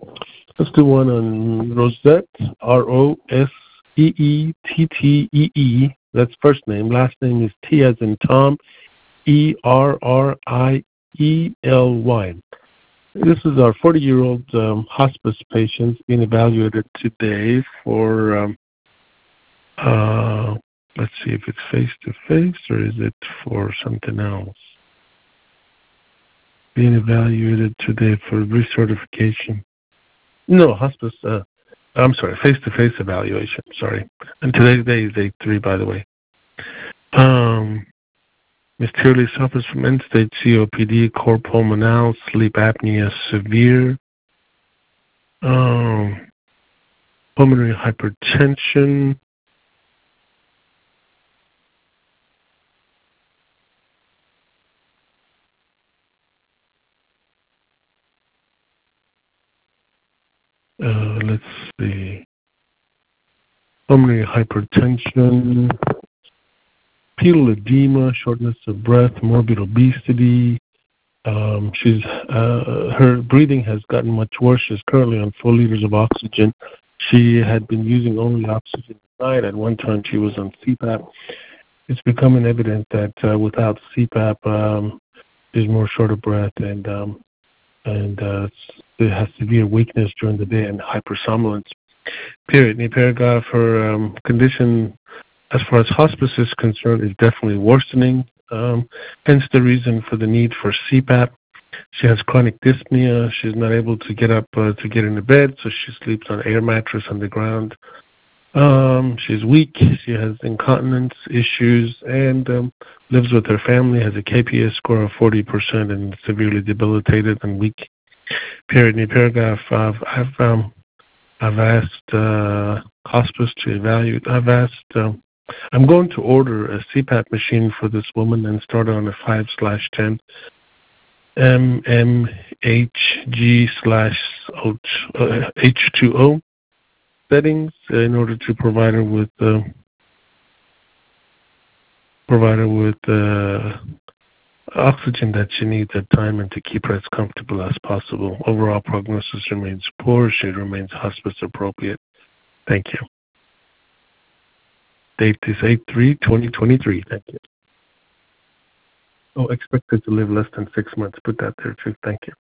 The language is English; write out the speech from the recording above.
Let's do one on Rosette, Roseettee. That's first name. Last name is T as in Tom, Erriely. This is our 40-year-old hospice patient being evaluated today for, let's see if it's face-to-face or is it for something else. Being evaluated today for recertification. No, hospice, I'm sorry, face-to-face evaluation, sorry. And today's day is 8/3, by the way. Ms. Tierley suffers from end-stage COPD, cor pulmonale, sleep apnea severe, pulmonary hypertension, let's see, pulmonary hypertension, pedal edema, shortness of breath, morbid obesity. Her breathing has gotten much worse. She's currently on 4 liters of oxygen. She had been using only oxygen at night. At one time, she was on CPAP. It's becoming evident that without CPAP, she's more short of breath and it has severe weakness during the day and hypersomnolence. Period. In paragraph, her condition, as far as hospice is concerned, is definitely worsening. Hence the reason for the need for CPAP. She has chronic dyspnea. She's not able to get up to get into bed, so she sleeps on an air mattress on the ground. She's weak. She has incontinence issues and lives with her family, has a KPS score of 40% and severely debilitated and weak. Period. In paragraph, I've asked hospice to evaluate. I'm going to order a CPAP machine for this woman and start on a 5/10 mmHg/H2O settings in order to provide her with oxygen that she needs at time and to keep her as comfortable as possible. Overall prognosis remains poor. She remains hospice appropriate. Thank you. Date is 8/3/2023. Thank you. Oh, expected to live less than 6 months. Put that there too. Thank you.